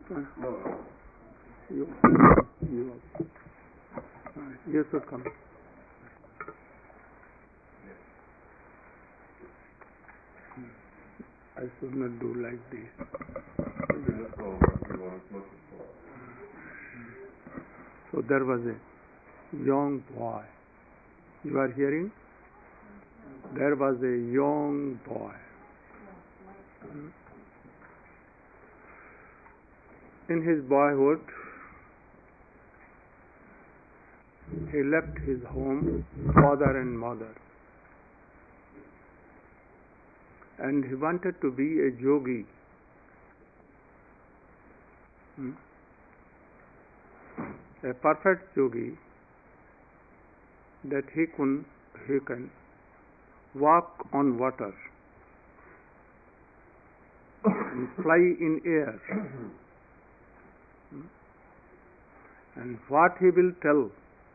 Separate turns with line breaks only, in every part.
No. You should come. I should not do like this. So there was a young boy. You are hearing? There was a young boy. In his boyhood, he left his home, father and mother, and he wanted to be a yogi. A perfect yogi, that he can walk on water and fly in air. And what he will tell,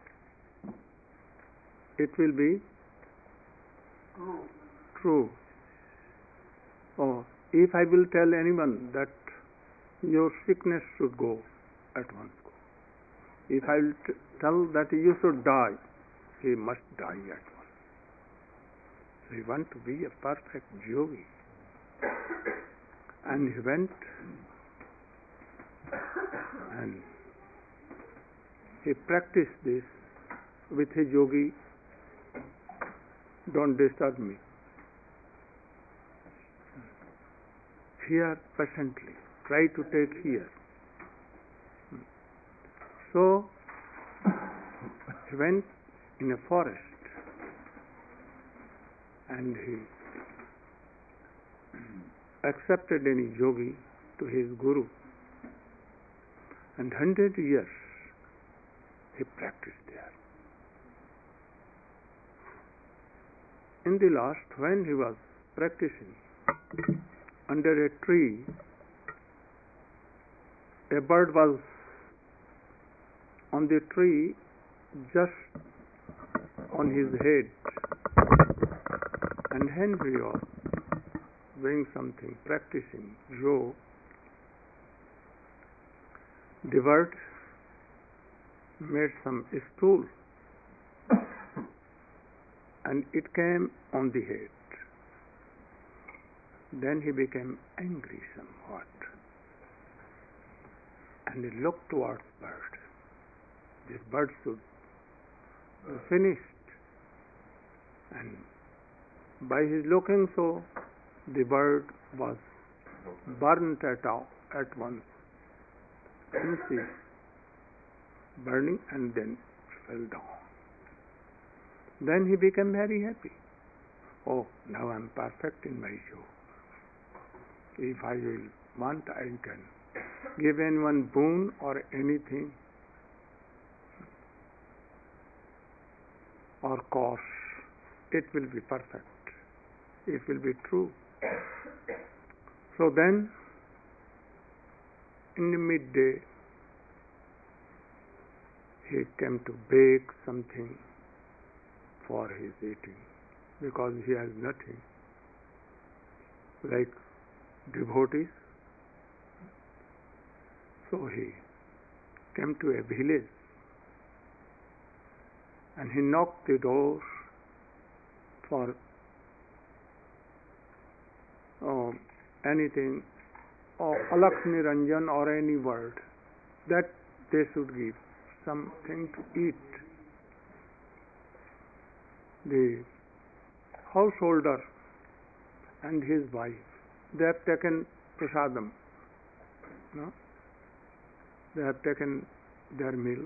it will be true. Oh, if I will tell anyone that your sickness should go, at once go. If I will tell that you should die, he must die at once. So he wants to be a perfect yogi. And he went and he practiced this with his yogi. Don't disturb me. Hear patiently. Try to take here. So he went in a forest and he accepted any yogi to his guru. And 100 years he practiced there. In the last, when he was practicing under a tree, a bird was on the tree just on his head, and when he was doing something, practicing yoga, the bird made some stool and it came on the head. Then he became angry somewhat and he looked towards the bird. This bird should be finished, and by his looking so, the bird was burnt at once. You see, burning, and then fell down. Then he became very happy. Oh, now I am perfect in my yoga. If I will want, I can give anyone boon or anything or cause. It will be perfect. It will be true. So then, in the midday, he came to bake something for his eating, because he has nothing. Like devotees. So he came to a village and he knocked the door for anything, or Alakh Niranjan or any word, that they should give something to eat. The householder and his wife, they have taken prasadam. No? They have taken their meal.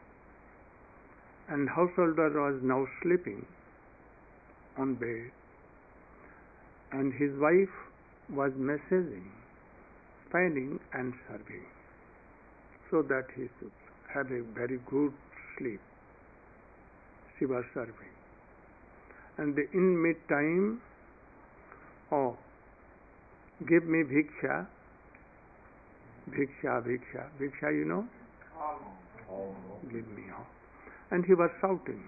And householder was now sleeping on bed. And his wife was messaging, finding and serving, so that he should have a very good sleep. She was serving. And in mid-time, oh, give me bhiksha, bhiksha, bhiksha, bhiksha, you know? Give me. And he was shouting.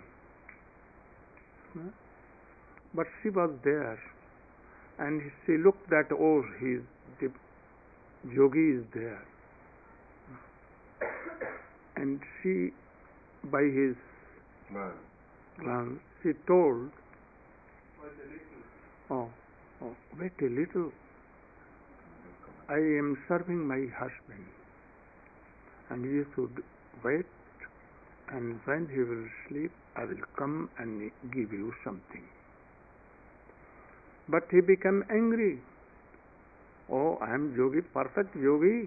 But she was there, and she looked that, oh, the yogi is there. and she, by his glance, she told, oh, wait a little. I am serving my husband, and you should wait, and when he will sleep, I will come and give you something. But he became angry. Oh, I am yogi, perfect yogi.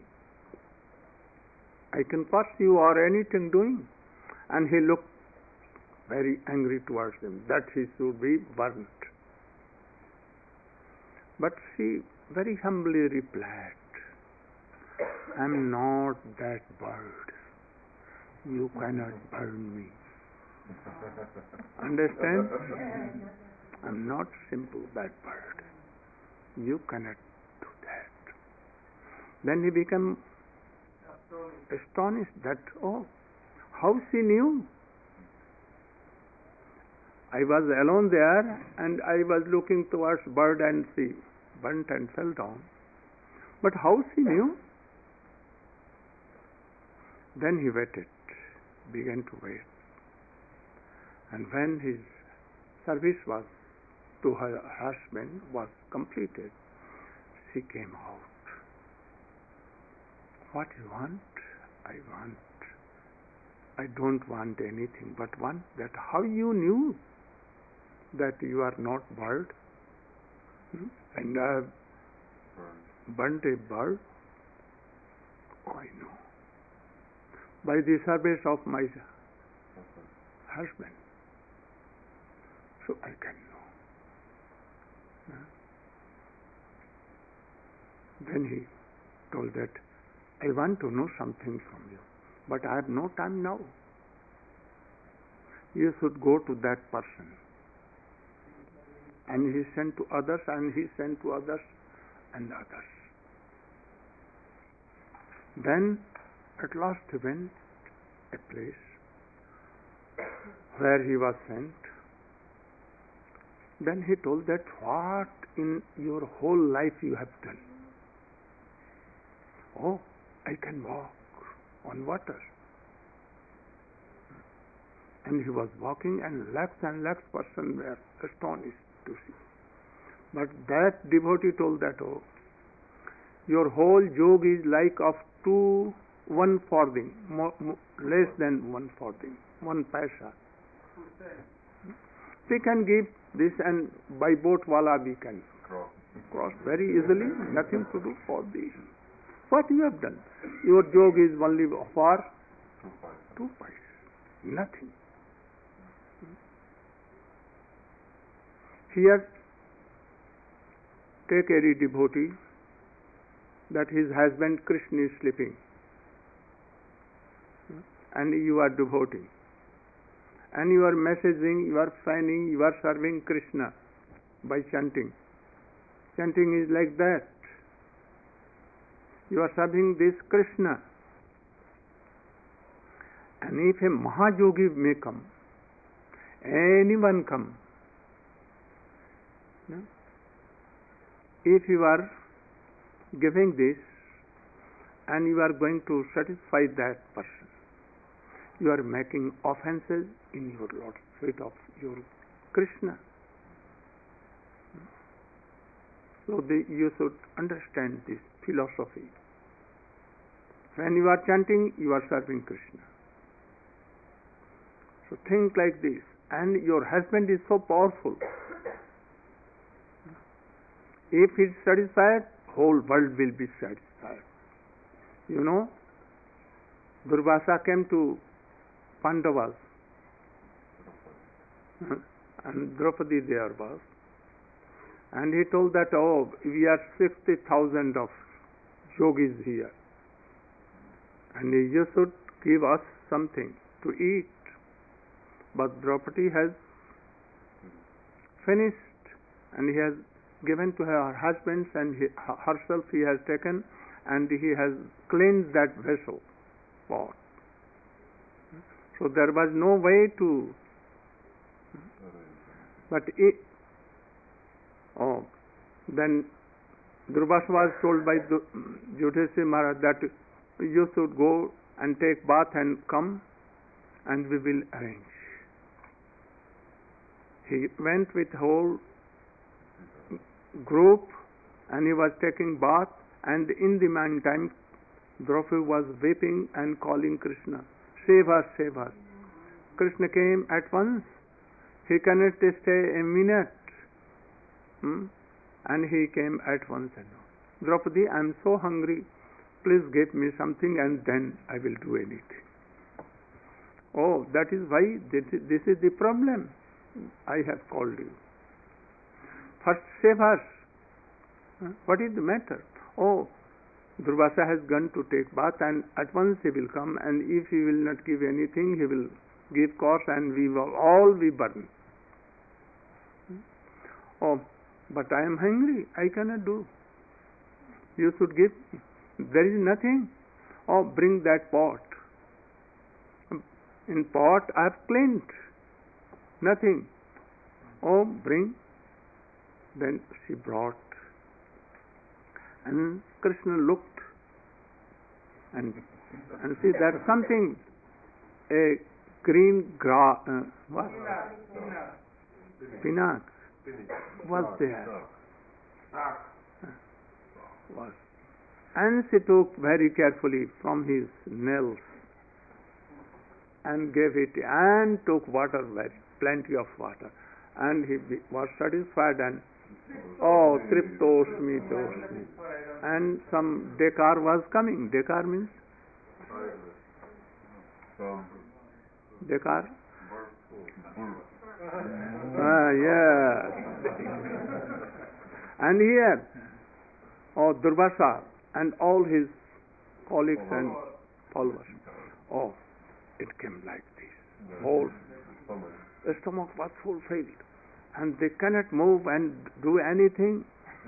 I can pursue or anything doing. And he looked very angry towards him, that he should be burnt. But she very humbly replied, I am not that bird. You cannot burn me. Understand? I am not simple that bird. You cannot do that. Then he became astonished that, oh, how she knew? I was alone there and I was looking towards bird and she burnt and fell down. But how she knew? Then he waited, began to wait. And when his service was to her husband was completed, she came out. What you want? I don't want anything but one, that how you knew that you are not bird? And I have burnt a bird? Oh, I know. By the service of my husband. So I can know. Then he told that, I want to know something from you, but I have no time now. You should go to that person. And he sent to others, and he sent to others, and others. Then, at last he went a place where he was sent. Then he told that what in your whole life you have done. Oh, I can walk on water. And he was walking, and lakhs person were astonished to see. But that devotee told that, oh, your whole yoga is like of one farthing, less than one farthing, 1 paisa. We can give this, and by boat wala we can cross very easily, nothing to do for this. What you have done? Your yoga is only for 2 paisa, nothing. Here, take a devotee that his husband Krishna is sleeping, and you are devoting, and you are messaging, you are signing, you are serving Krishna by chanting. Chanting is like that. You are serving this Krishna. And if a Mahayogi may come, anyone come, if you are giving this and you are going to satisfy that person, you are making offenses in your Lord's feet of your Krishna. So you should understand this philosophy. When you are chanting, you are serving Krishna. So think like this. And your husband is so powerful. If he is satisfied, whole world will be satisfied. You know, Durvasa came to Pandavas, and Draupadi there was, and he told that, oh, we are 60,000 of yogis here, and you should give us something to eat. But Draupadi has finished, and he has given to her husbands, and herself he has taken, and he has cleansed that vessel pot. So there was no way to. But then Durvasa was told by Yudhishthira Maharaj that you should go and take bath and come, and we will arrange. He went with whole group, and he was taking bath, and in the meantime Draupadi was weeping and calling Krishna, save us, save us. Krishna came at once. He cannot stay a minute. And he came at once and Draupadi, I am so hungry, please give me something and then I will do anything. Oh, that is why this is the problem. I have called you. First save us. What is the matter? Oh, Durvasa has gone to take bath and at once he will come, and if he will not give anything, he will give course and we will all be burned. Oh, but I am hungry. I cannot do. You should give me. There is nothing. Oh, bring that pot. In pot I have cleaned. Nothing. Oh, bring. Then she brought. And Krishna looked and see that something, a green grass, what? Spinach was there. Was. And she took very carefully from his nails and gave it and took water, plenty of water. And he was satisfied and oh, Triptosmi, Tosmi. And some Dekar was coming. Dekar means? Dekar? Yes. And here, oh, Durvasa and all his colleagues and followers. Oh, it came like this. Whole the stomach was fulfilled. And they cannot move and do anything.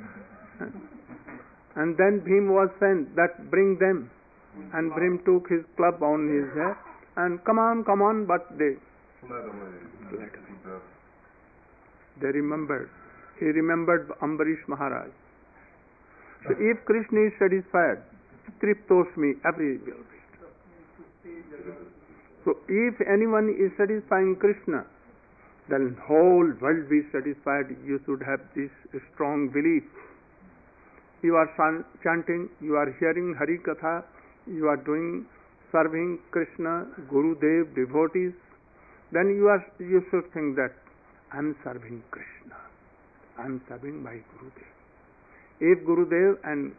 And then Bhim was sent that bring them. And Bhim took his club on his head and come on, but they fled away. They remembered. He remembered Ambarish Maharaj. So if Krishna is satisfied, Triptosmi, every will be. So if anyone is satisfying Krishna, then whole world be satisfied. You should have this strong belief. You are chanting, you are hearing Hari Katha, you are doing serving Krishna, Gurudev, devotees. Then you should think that I am serving Krishna. I am serving my Gurudev. If Gurudev and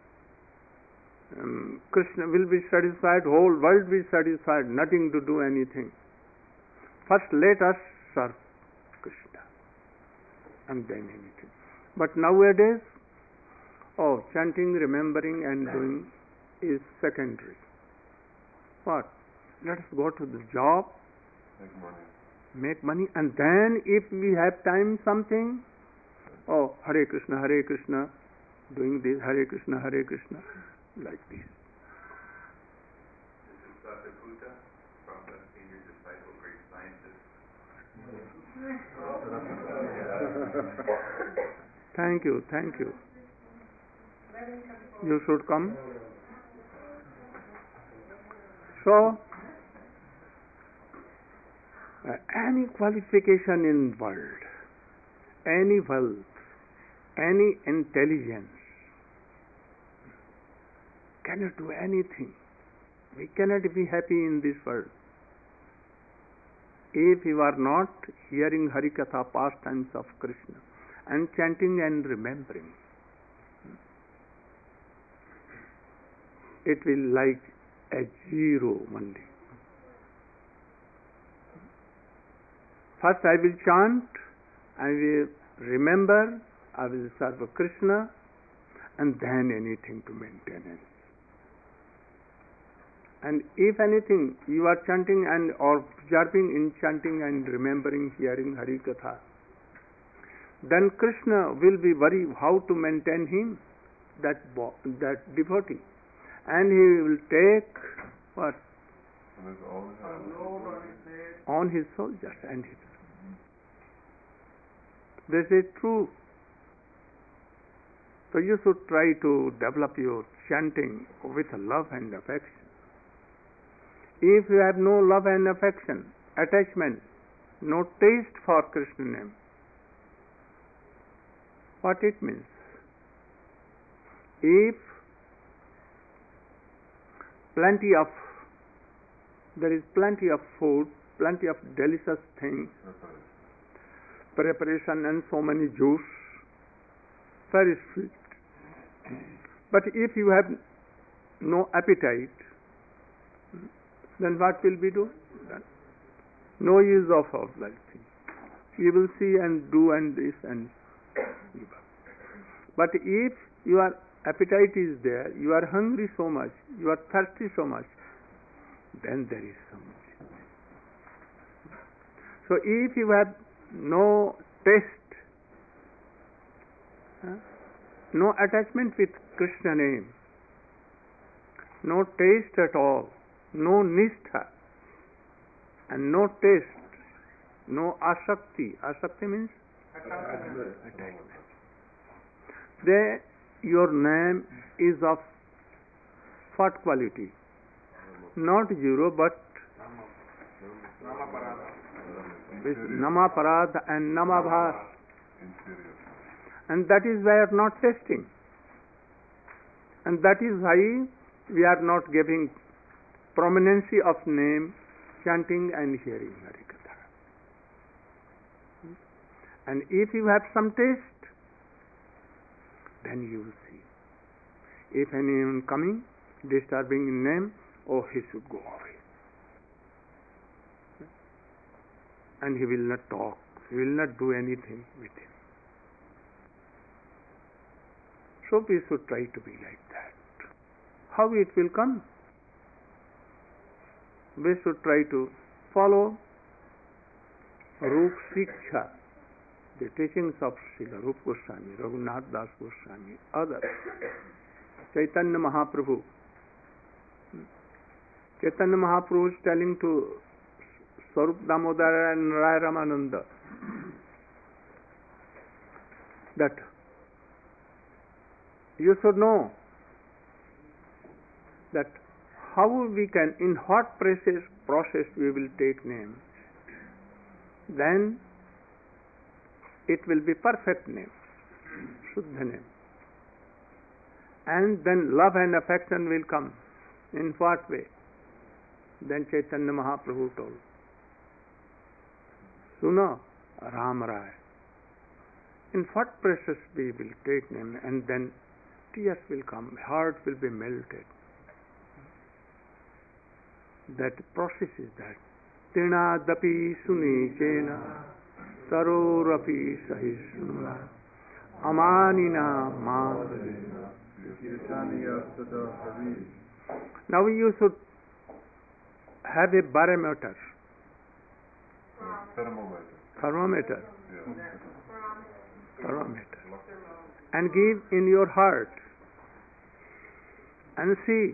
Krishna will be satisfied, whole world be satisfied, nothing to do anything. First let us serve Krishna and then anything. But nowadays, oh, chanting, remembering and doing is secondary. What? Let us go to the job, make money, and then if we have time something, oh, Hare Krishna, doing this, Hare Krishna, like this.
This is Dr. Puta from the Senior Disciple Great Scientist.
Thank you. You should come. So, any qualification in world, any wealth, any intelligence cannot do anything. We cannot be happy in this world if you are not hearing Harikatha, pastimes of Krishna, and chanting and remembering. It will like a zero only. First I will chant, I will remember, I will serve Krishna, and then anything to maintenance. And if anything you are chanting and or observing in chanting and remembering, hearing Hari Katha, then Krishna will be worried how to maintain him, that devotee, and he will take what? On his soldiers and his. This is true. So you should try to develop your chanting with love and affection. If you have no love and affection, attachment, no taste for Krishna name, what it means? If there is plenty of food, plenty of delicious things, preparation and so many juice, very sweet. But if you have no appetite, then what will we do? No use of all that thing. You will see and do and this and give up. But if your appetite is there, you are hungry so much, you are thirsty so much, then there is so much. So if you have no taste, no attachment with Krishna name, no taste at all, no nishtha, and no taste, no asakti. Asakti means attachment. Then your name is of what quality? Not zero, but with namaparad and namabhas. And that is why we are not tasting. And that is why we are not giving prominency of name, chanting and hearing Harikatha. And if you have some taste, then you will see. If anyone coming, disturbing in name, oh, he should go away. And he will not talk, he will not do anything with him. So we should try to be like that. How it will come? We should try to follow Rup Shiksha, the teachings of Srila Rupa Goswami, Raghunath Das Goswami, others, Chaitanya Mahaprabhu. Chaitanya Mahaprabhu is telling to Swarup Damodara and Rai Ramananda that you should know that how we can, in what process we will take name, then it will be perfect name, Shuddha name. And then love and affection will come. In what way? Then Chaitanya Mahaprabhu told, Suna Ram Rai. In what process we will take name, and then tears will come, heart will be melted. That process is that. Tinadapi sunichena sarorapi sahisnuna amanina madhurena. Now you should have a barometer. Thermometer. And give in your heart and see,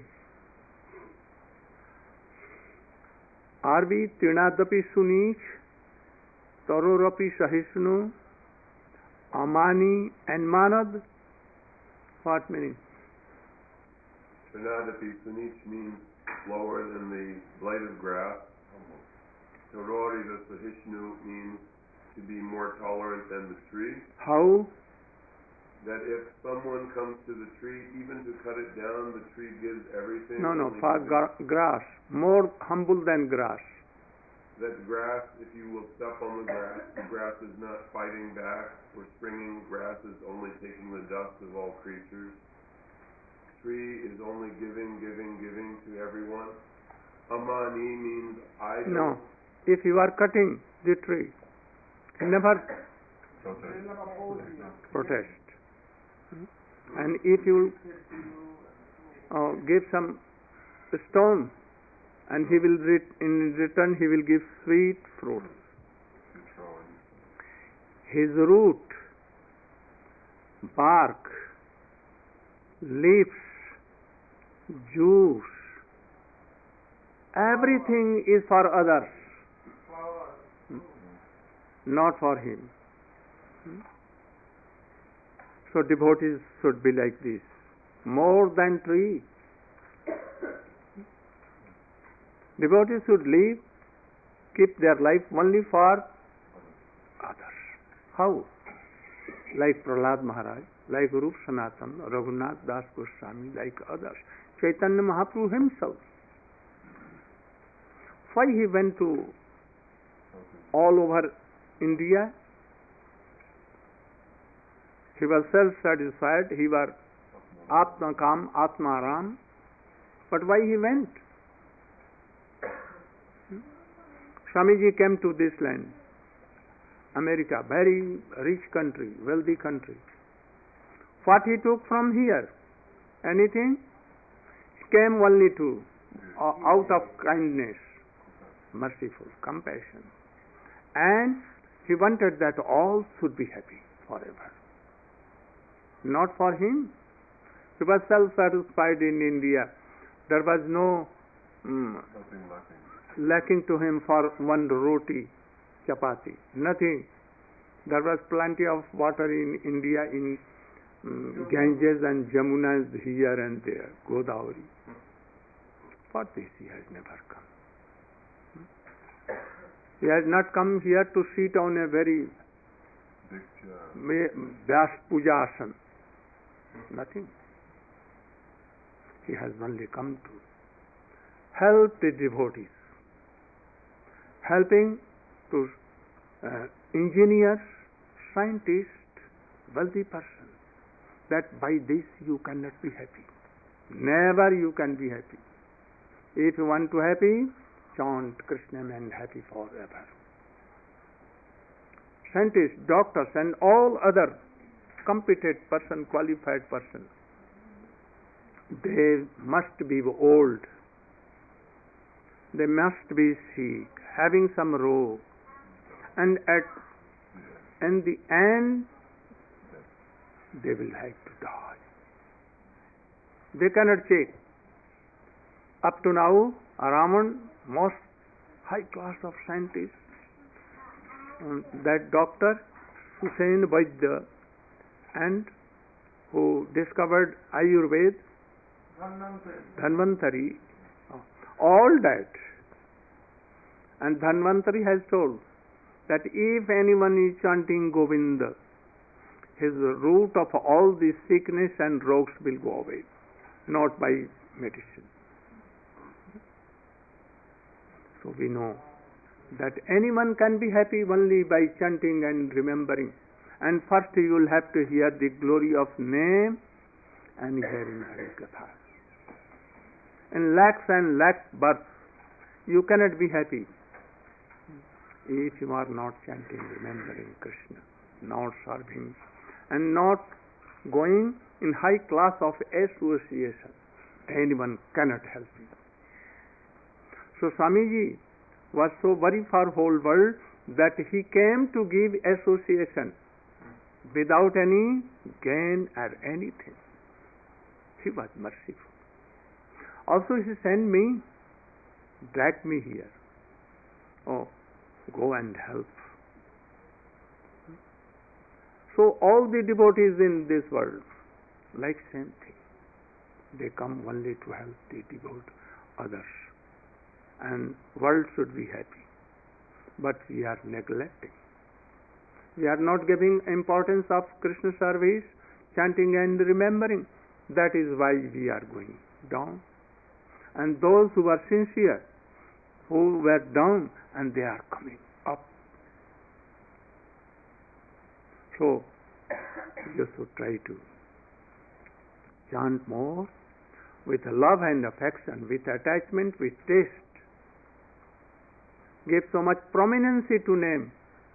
are we Trinadapi Sunich, Tarorapi Sahisnu, Amani and Manad? What meaning?
Trinadapi Sunich means lower than the blade of grass. Tarori the Sahishnu means to be more tolerant than the tree.
How?
That if someone comes to the tree, even to cut it down, the tree gives everything.
No, for grass. More humble than grass.
That grass, if you will step on the grass is not fighting back or springing. Grass is only taking the dust of all creatures. Tree is only giving to everyone. Amani means I don't.
No. If you are cutting the tree, never protest. And if you give some stone, and he will in return he will give sweet fruits. His root, bark, leaves, juice, everything is for others, not for him. So devotees should be like this, more than tree. Devotees should keep their life only for others. How? Like Prahlad Maharaj, like Rup Sanatan, Raghunath Das Goswami, like others. Chaitanya Mahaprabhu himself. Why he went to all over India? He was self-satisfied, he was Atma Kam, Atma Ram. But why he went? Swamiji came to this land, America, very rich country, wealthy country. What he took from here? Anything? He came only to, out of kindness, merciful, compassion. And he wanted that all should be happy forever. Not for him. He was self-satisfied in India. There was no lacking to him for one roti, chapati. Nothing. There was plenty of water in India, in Ganges and Jamunas here and there, Godavari. For this he has never come. He has not come here to sit on a very Vyas Puja Asan. Nothing. He has only come to help the devotees, helping to engineers, scientists, wealthy persons, that by this you cannot be happy. Never you can be happy. If you want to happy, chant Krishna and happy forever. Scientists, doctors and all other competent person, qualified person, they must be old. They must be sick, having some rogue, and in the end they will have to die. They cannot check. Up to now, Raman, most high class of scientists, that doctor Hussain Vaidya, and who discovered Ayurveda, Dhanvantari, all that. And Dhanvantari has told that if anyone is chanting Govinda, his root of all the sickness and rogues will go away, not by medicine. So we know that anyone can be happy only by chanting and remembering. And first you will have to hear the glory of name and hearing Harikatha. In lakhs and lakhs births, you cannot be happy if you are not chanting, remembering Krishna, not serving, and not going in high class of association. Anyone cannot help you. So Swamiji was so worried for whole world that he came to give association without any gain or anything. He was merciful. Also he sent me, dragged me here. Oh, go and help. So all the devotees in this world, like same thing. They come only to help the others. And world should be happy. But we are neglecting. We are not giving importance of Krishna service, chanting and remembering. That is why we are going down. And those who are sincere, who were down, and they are coming up. So, you should try to chant more with love and affection, with attachment, with taste. Give so much prominence to name.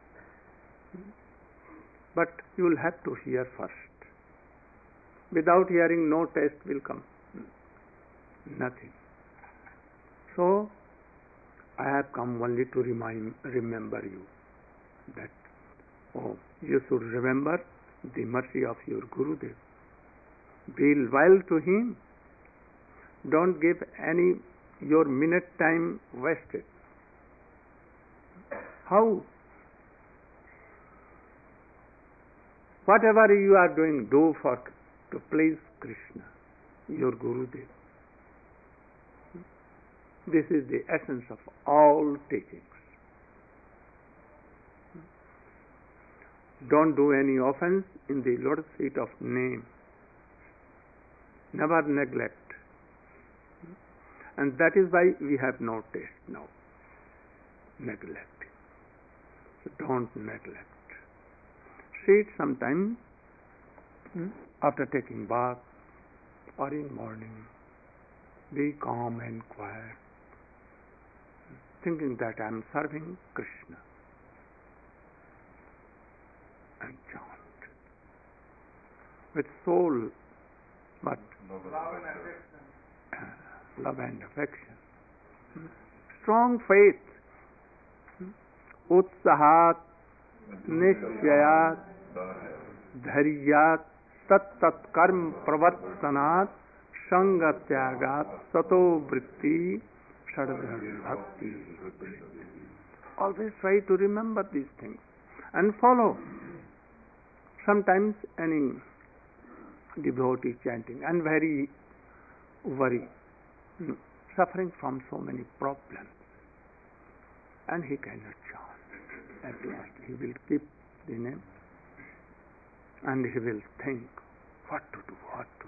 But you will have to hear first. Without hearing, no taste will come. Nothing. So, I have come only to remember you that, you should remember the mercy of your Gurudev. Be loyal to him. Don't give your minute time wasted. How? Whatever you are doing, do to please Krishna, your Gurudev. This is the essence of all teachings. Don't do any offense in the lotus feet of name. Never neglect. And that is why we have no taste now. Neglect. So don't neglect. Sit sometime after taking bath or in morning. Be calm and quiet, thinking that I am serving Krishna. And chant with soul, but love and affection. Strong faith. Utsahat, Nishchayat, Dharyat, Tat Karm Pravartanat, Sangatyagat, Sato Vritti, Shadadhar Bhakti. Always try to remember these things and follow. Sometimes any devotee chanting and very worried, suffering from so many problems, and he cannot chant. At last he will keep the name and he will think what to do.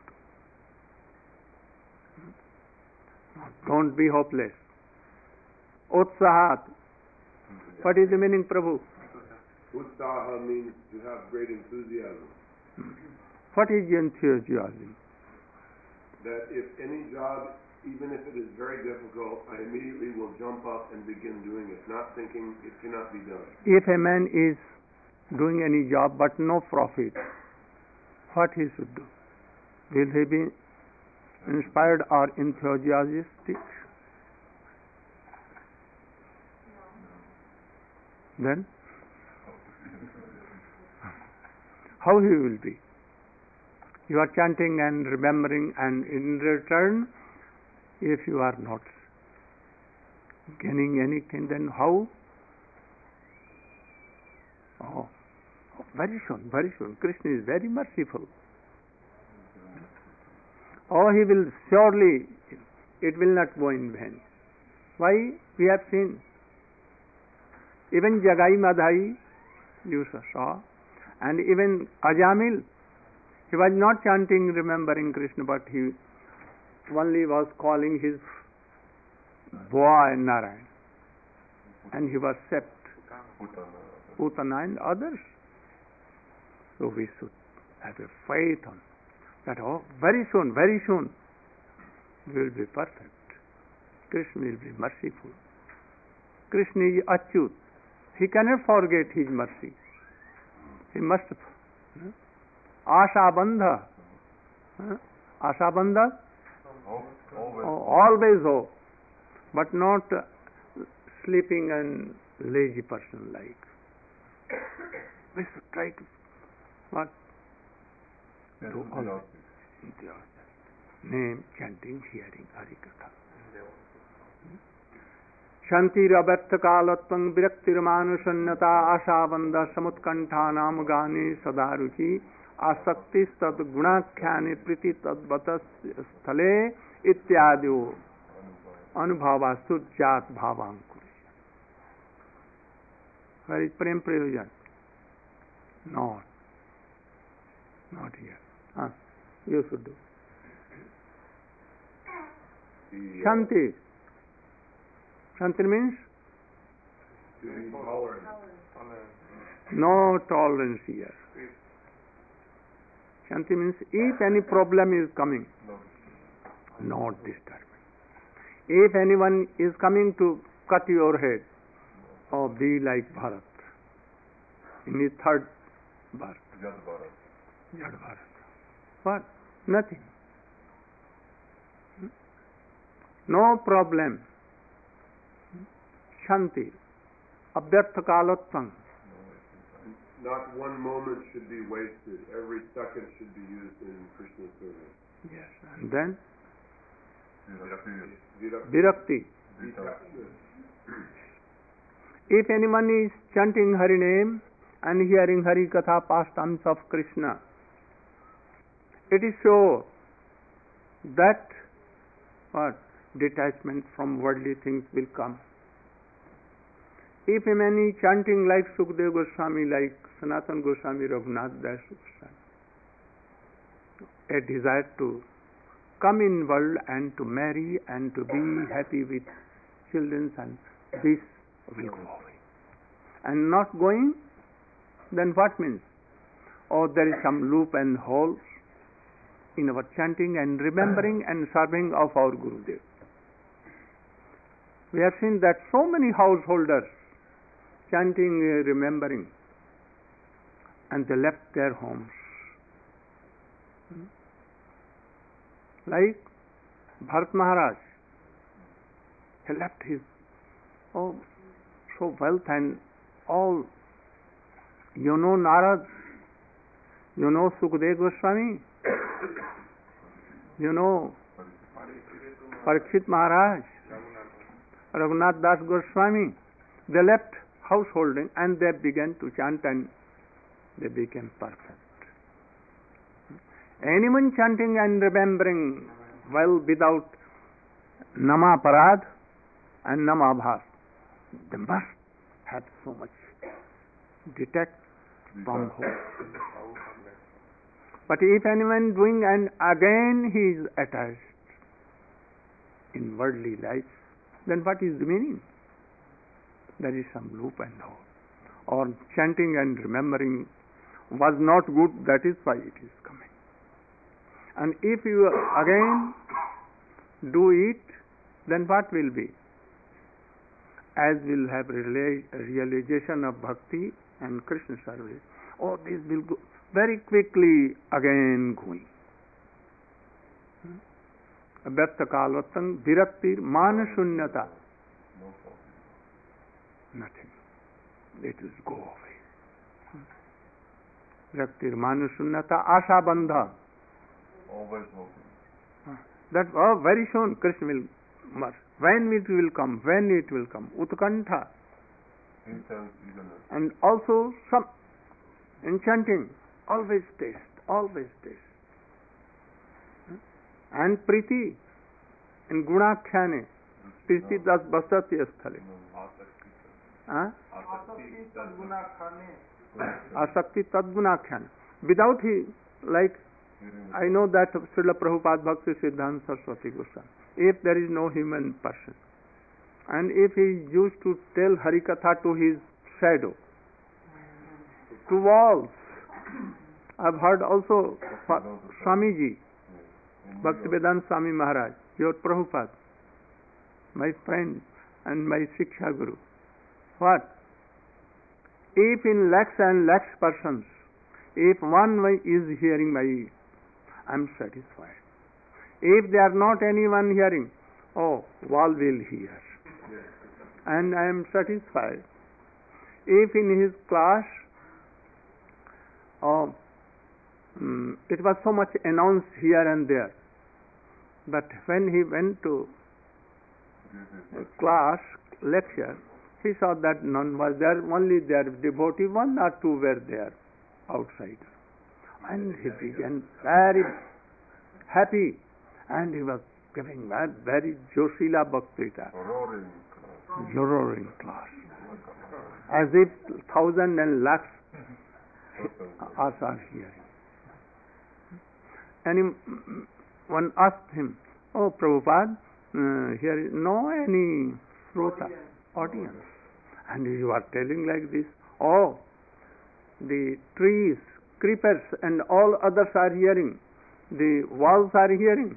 No, don't be hopeless. Utsahat. What is the meaning, Prabhu?
Utsaha means to have great enthusiasm.
What is enthusiasm?
That if any job, even if it is very difficult, I immediately will jump up and begin doing it, not thinking it cannot be done.
If a man is doing any job but no profit, what he should do? Will he be inspired or enthusiastic? Then how he will be? You are chanting and remembering, and in return, if you are not gaining anything, then how? Oh, very soon. Krishna is very merciful. Oh, he will surely, it will not go in vain. Why? We have seen. Even Jagai Madhai, you saw, and even Ajamil, he was not chanting, remembering Krishna, but he only was calling his boy Narayan. And he was saved. Putana and others. So we should have a faith on that. Oh, very soon, we will be perfect. Krishna will be merciful. Krishna is Achyut. He cannot forget his mercy. He must. Asha Bandha. Asha Bandha? Always hope. But not sleeping and lazy person like. We should try to what? Do all name, chanting, hearing Harikatha. Shantirabharthakalatvam viraktirmanusannata ashabandha samutkanthanam gani sadaruchi asakti tad gunakhyane priti tadvata sthale ityadyo anubhava sujjat bhavankuris. Where is Prem Prayojan? Not here. You should do. Shanti. Shanti means? No tolerance here. Shanti means if any problem is coming, not disturbing. If anyone is coming to cut your head, or be like Bharat in his third birth. Jad Bharat. What? Nothing. No problem. Shanti. Abhyartha kalatvam.
Not one moment should be wasted. Every second should be used in Krishna's service.
Yes. And then?
Virakti.
If anyone is chanting Hari name and hearing Hari Katha pastimes of Krishna, it is sure that what? detachment from worldly things will come. If many chanting like Sukadeva Goswami, like Sanatana Goswami, Raghunath Das Goswami, a desire to come in world and to marry and to be happy with children, and this will go away. And not going, then what means? Oh, there is some loop and holes in our chanting and remembering and serving of our Gurudev. We have seen that so many householders chanting, remembering, and they left their homes. Like Bharat Maharaj, he left his so wealth and all. You know Narad, you know Sukadeva Goswami, you know Parikshit Maharaj, Raghunath Das Goswami. They left householding and they began to chant and they became perfect. Anyone chanting and remembering well without Nama Parad and Nama Bhas, they must have so much detect from home. But if anyone doing and again he is attached in worldly life, then what is the meaning? There is some loop and hole. Or chanting and remembering was not good, that is why it is coming. And if you again do it, then what will be? As will have realization of bhakti and Krishna service. Oh, this will go very quickly again going. Abhyakta kalvattam viraktir manashunyata. Nothing. It will go away. Viraktir manashunyata asha bandha.
Always hoping.
That very soon Krishna will merge. When it will come, when it will come. Utkantha. And also some enchanting. Always taste, always taste. And priti in gunakhyane. Priti das basati asthale. Asakti tadgunakhyane. Without he, like, I know that Srila Prabhupada Bhakti Siddhanta Saraswati Goswami, if there is no human person, and if he used to tell Harikatha to his shadow, to walls, I've heard also Swamiji, Bhaktivedanta Swami Maharaj, your Prabhupada, my friend and my Shiksha Guru. What? If in lakhs and lakhs persons, if one is hearing my, I am satisfied. If there are not anyone hearing, oh, wall will hear. And I am satisfied. If in his class, it was so much announced here and there, but when he went to class, lecture, he saw that none was there, only their devotee, one or two were there outside. And he began very happy, and he was giving very Joshila Bhakti-ta, roaring class, as if thousands and lakhs are hearing. And one asked him, oh Prabhupada, here is no any Srota, audience. And you are telling like this, oh, the trees, creepers and all others are hearing, the walls are hearing.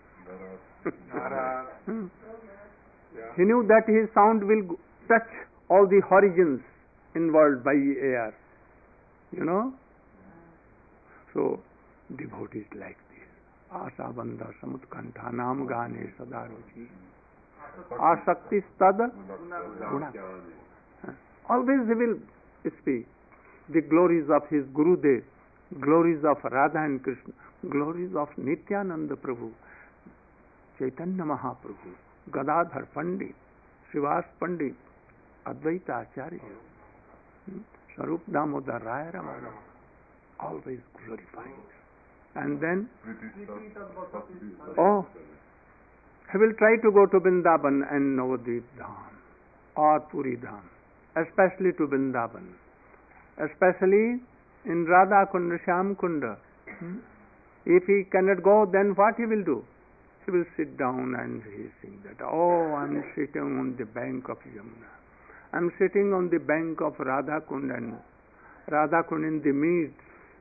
He knew that his sound will touch all the horizons in world by air, you know. So devotees like this, Asa Bandha Samutkantha Nam Gane Sadaruchi Asakti Stada Guna. Always he will speak the glories of his Gurudev, glories of Radha and Krishna, glories of Nityananda Prabhu, Chaitanya Mahaprabhu, Gadadhar Pandit, Srivas Pandit, Advaita Acharya, Sarup Damodar Raya Ramana, always glorifying. And then, oh, He will try to go to Vrindavan and Navadvip Dham or Puri Dham, especially to Vrindavan, especially in Radha Kunda, Shyam Kunda. If he cannot go, then what he will do? He will sit down and he will sing that, oh, I'm sitting on the bank of Yamuna. I'm sitting on the bank of Radha Kund and Radha Kund in the meads.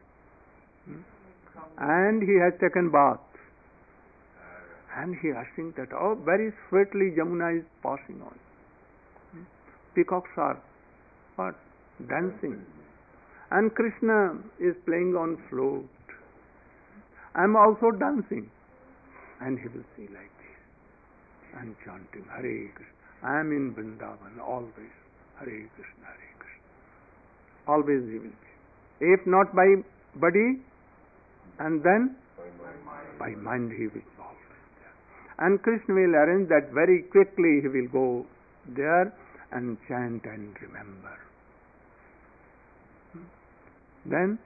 And he has taken bath. And he has seen that, oh, very sweetly Yamuna is passing on. Peacocks are what? Dancing. And Krishna is playing on flute. I'm also dancing. And he will see like this and chanting Hare Krishna. I am in Vrindavan always. Hare Krishna, Hare Krishna. Always he will be. If not by body, and then by mind he will always there. And Krishna will arrange that very quickly. He will go there and chant and remember. Then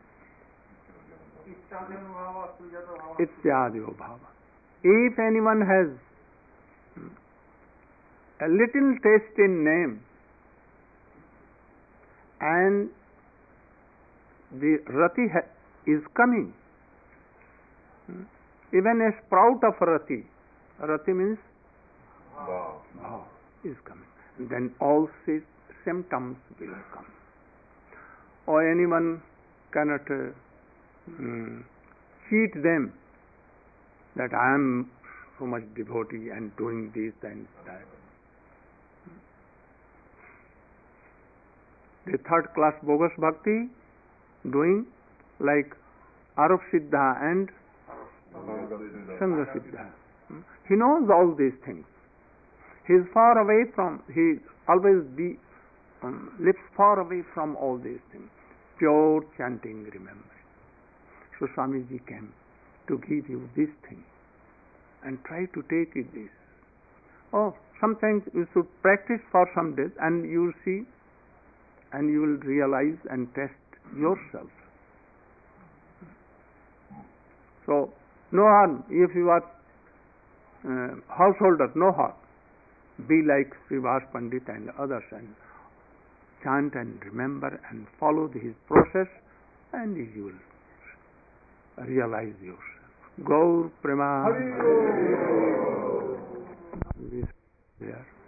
Ityadyo Bhava. If anyone has a little taste in name and the rati is coming, even a sprout of rati means bhav is coming, then all symptoms will come. Or anyone cannot cheat them that I am so much devotee and doing this and that. The third class bogus bhakti doing like Arup Siddha and Sangha Siddha. He knows all these things. He is far away from, he always lives far away from all these things. Pure chanting, remembering. So Swamiji came to give you this thing and try to take it this. Oh, sometimes you should practice for some days and you will see and you will realize and test yourself. So, no harm if you are householder, no harm. Be like Srivas Pandit and others and chant and remember and follow his process and you will realize yourself. Gaur Prema. There.